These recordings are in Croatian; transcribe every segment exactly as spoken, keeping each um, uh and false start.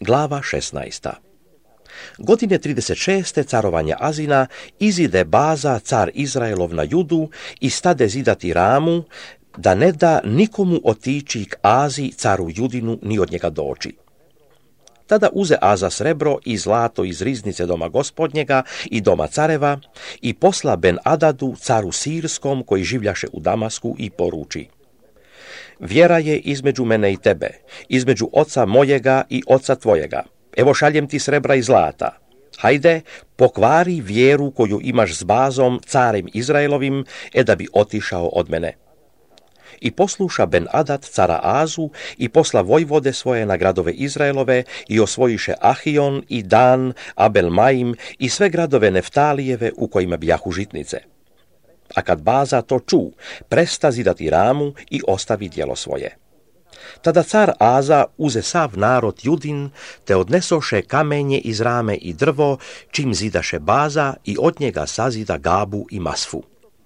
Glava šesnaesta. Godine trideset šeste carovanja Azina izide Baza, car Izraelov, na Judu i stade zidati ramu, da ne da nikomu otići k Azi, caru Judinu, ni od njega doći. Tada uze Aza srebro i zlato iz riznice doma gospodnjega i doma careva i posla Ben Adadu, caru Sirskom, koji življaše u Damasku, i poruči: Vjera je između mene i tebe, između oca mojega i oca tvojega. Evo šaljem ti srebra i zlata. Hajde, pokvari vjeru koju imaš s Bazom, carem Izraelovim, e da bi otišao od mene. I posluša Ben Adad cara Azu i posla vojvode svoje na gradove Izraelove i osvojiše Ahion i Dan, Abel Maim i sve gradove Neftalijeve u kojima bijahu žitnice. A kad Baza to ču, presta zidati ramu i ostavi djelo svoje. Tada car Aza uze sav narod Judin, te odnesoše kamenje iz rame i drvo, čim zidaše Baza, i od njega sazida Gabu i Masfu.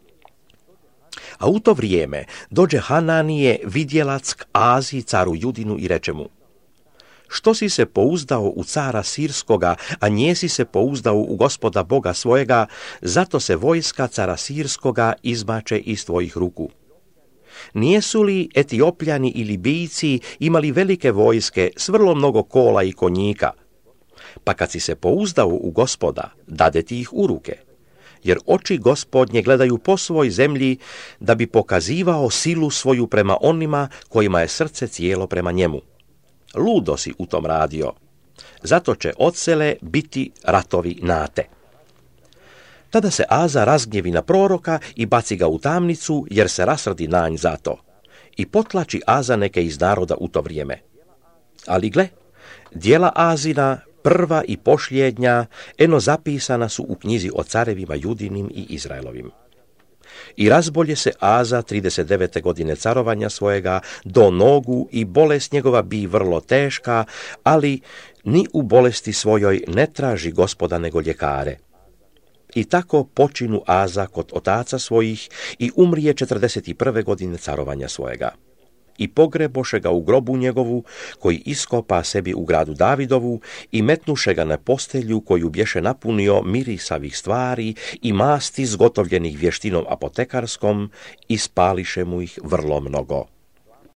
A u to vrijeme dođe Hananije vidjelac k Azi, caru Judinu, i reče mu: Što si se pouzdao u cara Sirskoga, a njesi se pouzdao u Gospoda Boga svojega, zato se vojska cara Sirskoga izmače iz tvojih ruku. Nijesu li Etiopljani i Libijci imali velike vojske s vrlo mnogo kola i konjika? Pa kad si se pouzdao u Gospoda, dade ti ih u ruke. Jer oči Gospodnje gledaju po svoj zemlji, da bi pokazivao silu svoju prema onima kojima je srce cijelo prema njemu. Ludo si u tom radio. Zato će odsele biti ratovi nate. Tada se Aza razgnjevi na proroka i baci ga u tamnicu, jer se rasrdi na nj zato. I potlači Aza neke iz naroda u to vrijeme. Ali gle, djela Azina, prva i pošljednja, eno zapisana su u knjizi o carevima Judinim i Izraelovim. I razbolje se Aza trideset devete godine carovanja svojega do nogu i bolest njegova bi vrlo teška, ali ni u bolesti svojoj ne traži Gospoda nego ljekare. I tako počinu Aza kod otaca svojih i umrije četrdeset prve godine carovanja svojega. I pogreboše ga u grobu njegovu, koji iskopa sebi u gradu Davidovu, i metnuše ga na postelju koju bješe napunio mirisavih stvari i masti zgotovljenih vještinom apotekarskom, i spališe mu ih vrlo mnogo.